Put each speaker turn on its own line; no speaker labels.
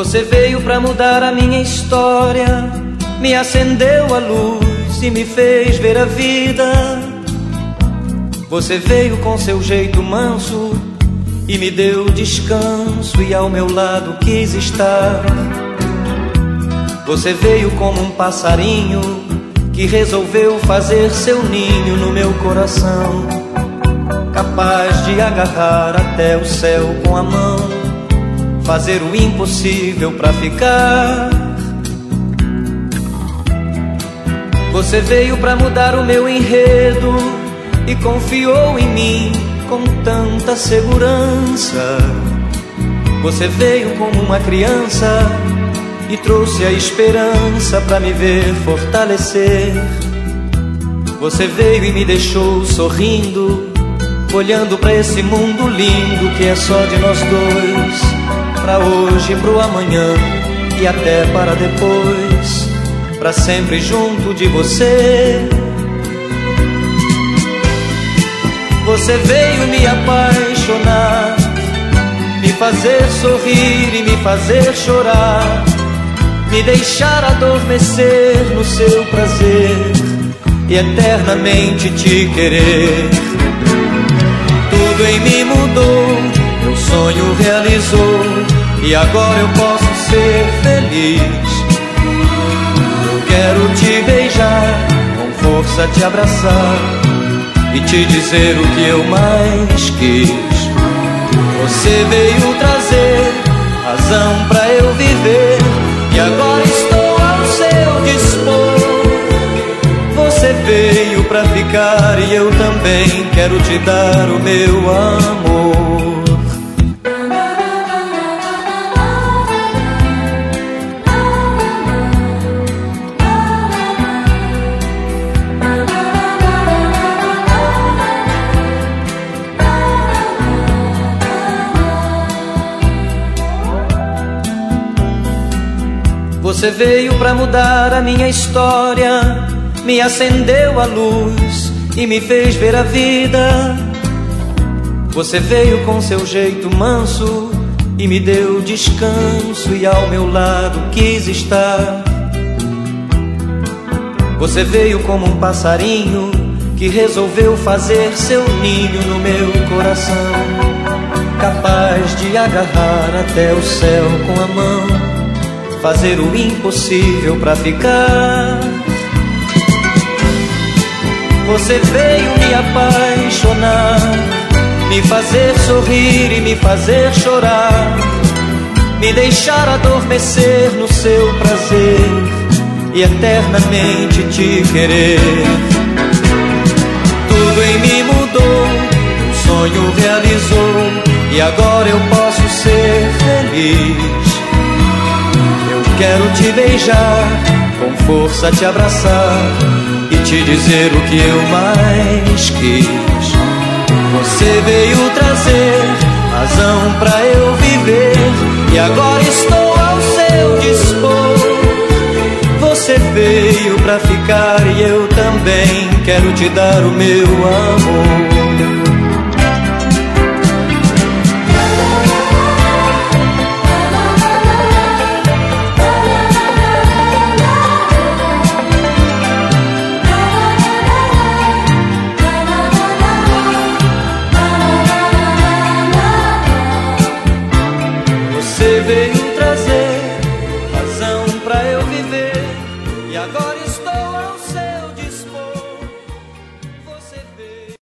Você veio pra mudar a minha história, me acendeu a luz e me fez ver a vida. Você veio com seu jeito manso e me deu descanso e ao meu lado quis estar. Você veio como um passarinho que resolveu fazer seu ninho no meu coração, capaz de agarrar até o céu com a mão, fazer o impossível pra ficar. Você veio pra mudar o meu enredo e confiou em mim com tanta segurança. Você veio como uma criança e trouxe a esperança pra me ver fortalecer. Você veio e me deixou sorrindo, olhando pra esse mundo lindo que é só de nós dois, pra hoje, pro amanhã e até para depois, pra sempre junto de você. Você veio me apaixonar, me fazer sorrir e me fazer chorar, me deixar adormecer no seu prazer e eternamente te querer. Tudo em mim mudou, meu sonho realizou e agora eu posso ser feliz. Eu quero te beijar, com força te abraçar e te dizer o que eu mais quis. Você veio trazer razão pra eu viver e agora estou ao seu dispor. Você veio pra ficar e eu também quero te dar o meu amor. Você veio pra mudar a minha história, me acendeu a luz e me fez ver a vida. Você veio com seu jeito manso e me deu descanso e ao meu lado quis estar. Você veio como um passarinho que resolveu fazer seu ninho no meu coração, capaz de agarrar até o céu com a mão, fazer o impossível pra ficar. Você veio me apaixonar, me fazer sorrir e me fazer chorar, me deixar adormecer no seu prazer e eternamente te querer. Tudo em mim mudou, um sonho realizou e agora eu posso ser feliz. Quero te beijar, com força te abraçar e te dizer o que eu mais quis. Você veio trazer razão pra eu viver e agora estou ao seu dispor. Você veio pra ficar e eu também quero te dar o meu amor.